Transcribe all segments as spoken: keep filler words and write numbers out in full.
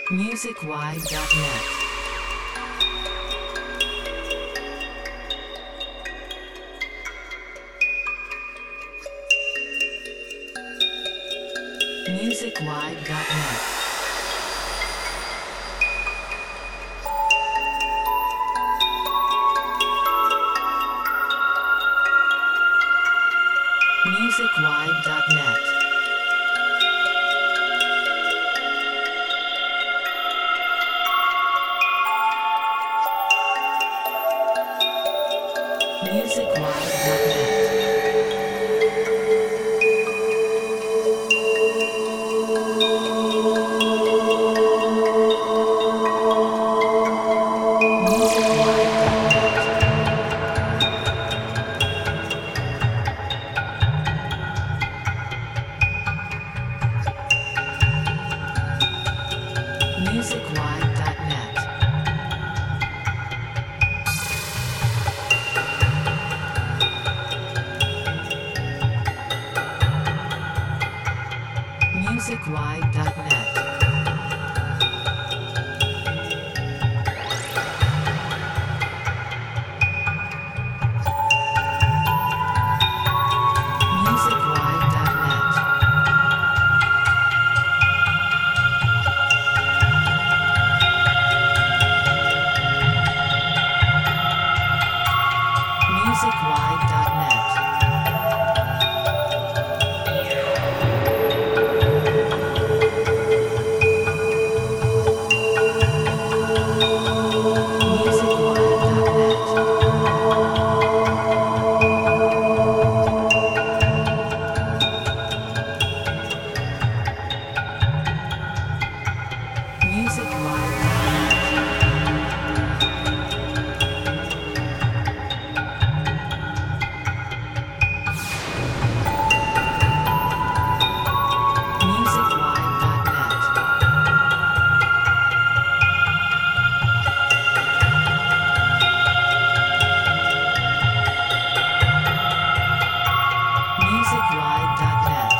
musicwide dot net. musicwide dot net. musicwide dot net. musicwide dot net. musicwide dot net. musicwide dot net. musicwide dot net. musicwide dot net. musicwide dot net.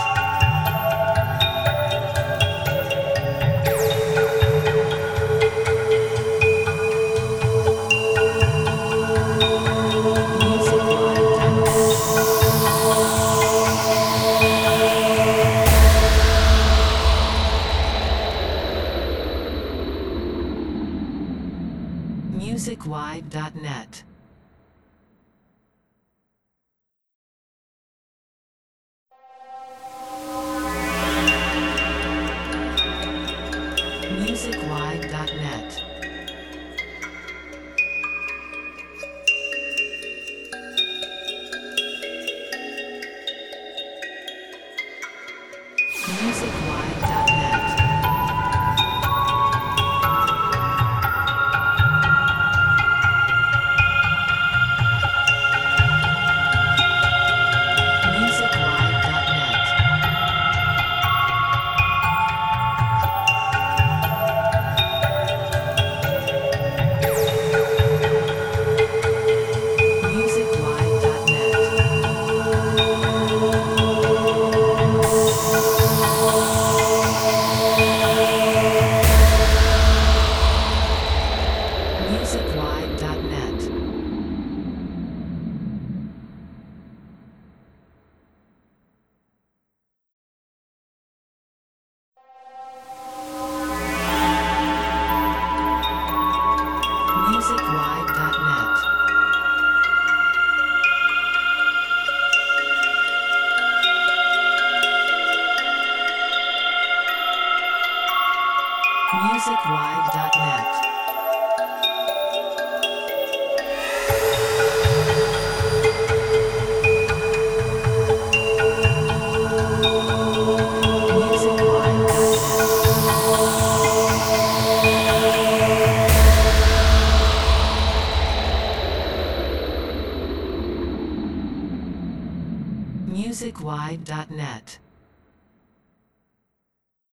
musicwide dot net. musicwide dot net. musicwide dot net. musicwide dot net. musicwide dot net. musicwide dot net. musicwide dot net. musicwide dot net. musicwide dot net.